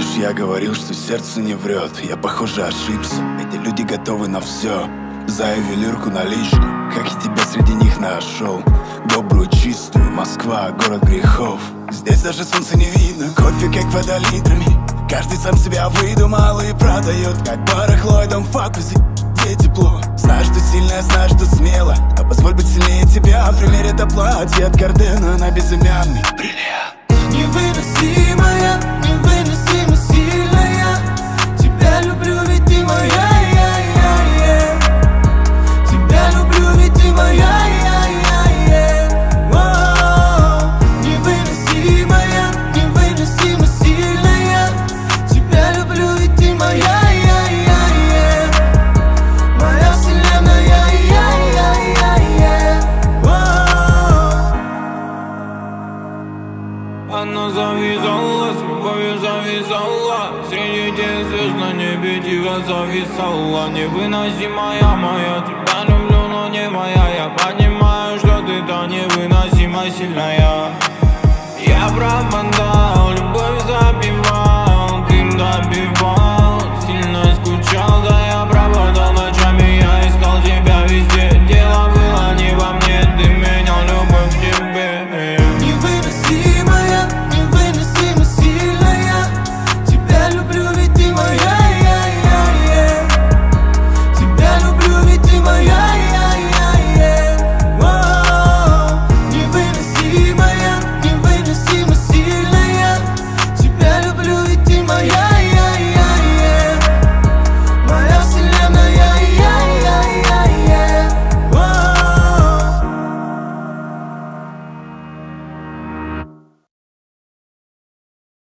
Помнишь, я говорил, что сердце не врет? Я, похоже, ошибся. Эти люди готовы на все. За ювелирку наличку, как я тебя среди них нашел. Добрую, чистую, Москва, город грехов. Здесь даже солнца не видно, кофе как вода литрами. Каждый сам себя выдумал и продает, как барахло и дом в фокусе, где тепло. Знаешь, что сильная, знаешь, что смело, но позволь быть сильнее тебя. Примерь это платье от Гардена на безымянный бриллиант. Невыносимая, невыносимо сильная. Тебя люблю, ведь ты моя, тебя люблю, ведь ты моя, невыносимая, невыносимо сильная. Тебя люблю, ведь ты моя, моя вселенная, Она завязала, с любовью завязала. Среди тех звезд на небе тихо зависала. Невыносимая моя, тебя люблю, но не моя. Я понимаю, что ты та невыносимо сильная. Я промандал, любовь